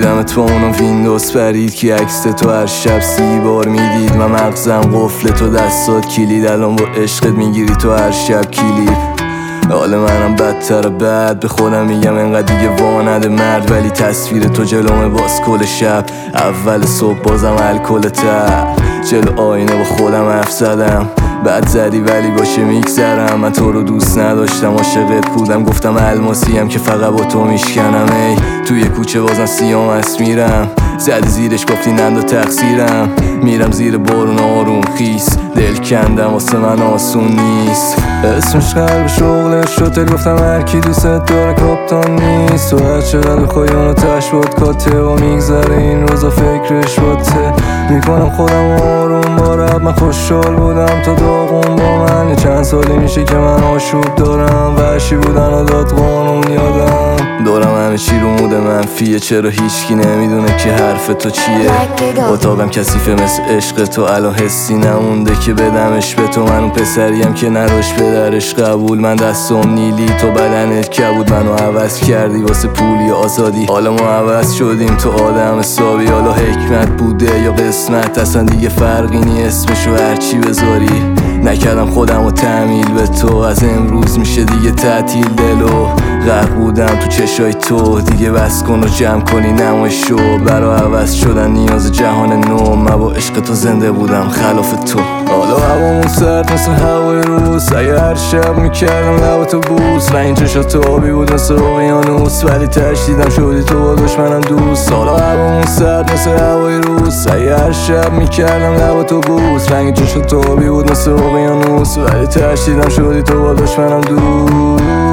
دیدم تو اونو ویندوز پرید که عکس تو هر شب 30 بار میدید و مغزم قفل تو دستات کلید. الان با عشقت میگیری تو هر شب کلید. حال منم بدتر بعد به خودم میگم انقدر دیگه وانده مرد، ولی تصویر تو جلومه باز کل شب. اول صبح بازم الکل تر جلو آینه با خودم حرف زدم. بعد زدی ولی باشه میگذرم. من تو رو دوست نداشتم عاشقت بودم، گفتم الماسیم که فقط با تو میشکنم. ای توی کوچه بازم سیام است میرم، زدی زیرش گفتی نند و تقصیرم. میرم زیر بارون آروم خیس، دل کندم واسه من آسون نیست. اسمش قلب شغلش شد، گفتم هرکی دوست داره کاپتان نیست. تو هر چقدر بخوای اونو تش بود کاته و میگذره این روزا فکرش باته. میکنم خودم آروم بارد، من خوشحال بودم تا داغون با من. یه چند سالی میشه که من آشوب دارم، وحشی بودن و داد قانون یادم. دارم همه چی رو مود منفیه، چرا هیچکی نمیدونه که حرف تو چیه. اتاقم کثیفه مثل عشق تو، الان حسی نمونده که بدمش به تو. من اون پسریم که نداشت به درش قبول، من دستم نیلی تو بدنت کبود. منو عوض کردی واسه پولی آزادی، حالا ما عوض شدیم تو آدم حسابی. حالا حکمت بوده یا قسمت، اصلا دیگه فرقی نی اسمشو هرچی بذاری. نکردم خودم و تحمیل به تو، از امروز میشه دیگه تعطیل. دلو غرق بودم تو چشای تو، دیگه بس کن و جمع کنی نمایش شو. برا عوض شدن نیاز جهان نو، من با عشق تو زنده بودم خلاف تو. حالا هوامون سرد مثل هوای روز، اگه هر شب میکردم لباتو بوس. و این چشات آبی بود مثل اقیانوس، ولی تشدیدم شدی تو با دشمنم دوست. حالا هوامون سرد مثل هوای روز، اگه هر شب میکردم لباتو بوس. رنگ چشات آبی بود مثل اقیانوس، ولی تشدیدم شدی تو با دشمنم دوست.